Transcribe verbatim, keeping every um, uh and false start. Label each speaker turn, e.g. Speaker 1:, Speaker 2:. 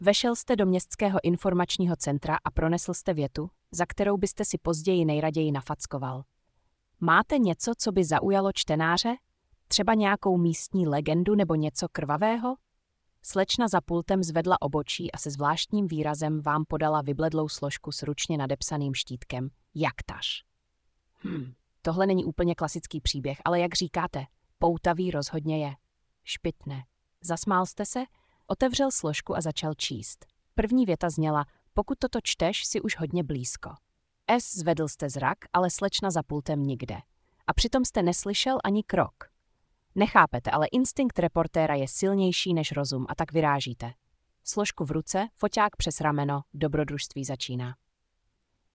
Speaker 1: Vešel jste do městského informačního centra a pronesl jste větu, za kterou byste si později nejraději nafackoval. Máte něco, co by zaujalo čtenáře? Třeba nějakou místní legendu nebo něco krvavého? Slečna za pultem zvedla obočí a se zvláštním výrazem vám podala vybledlou složku s ručně nadepsaným štítkem. Jaktaž. Hm, tohle není úplně klasický příběh, ale jak říkáte, poutavý rozhodně je. Špitné. Zasmál jste se? Otevřel složku a začal číst. První věta zněla, pokud toto čteš, si už hodně blízko. S zvedl jste zrak, ale slečna za pultem nikde. A přitom jste neslyšel ani krok. Nechápete, ale instinkt reportéra je silnější než rozum a tak vyrážíte. Složku v ruce, foťák přes rameno, dobrodružství začíná.